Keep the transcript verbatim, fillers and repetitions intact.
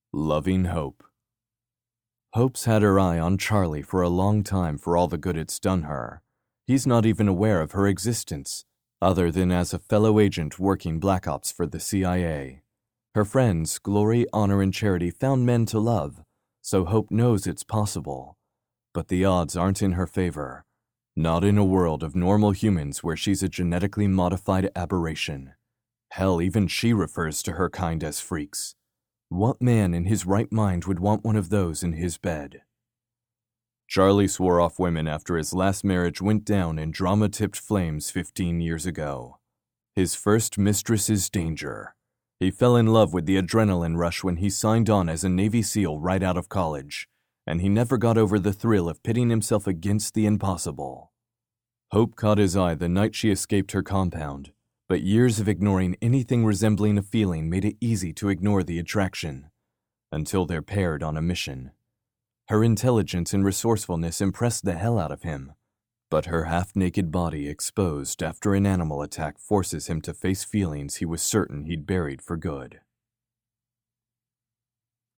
Loving Hope. Hope's had her eye on Charlie for a long time for all the good it's done her. He's not even aware of her existence, other than as a fellow agent working Black Ops for the C I A. Her friends, Glory, Honor, and Charity found men to love, so Hope knows it's possible. But the odds aren't in her favor. Not in a world of normal humans where she's a genetically modified aberration. Hell, even she refers to her kind as freaks. What man in his right mind would want one of those in his bed? Charlie swore off women after his last marriage went down in drama-tipped flames fifteen years ago. His first mistress is danger. He fell in love with the adrenaline rush when he signed on as a Navy SEAL right out of college, and he never got over the thrill of pitting himself against the impossible. Hope caught his eye the night she escaped her compound, but years of ignoring anything resembling a feeling made it easy to ignore the attraction, until they're paired on a mission. Her intelligence and resourcefulness impressed the hell out of him, but her half-naked body exposed after an animal attack forces him to face feelings he was certain he'd buried for good.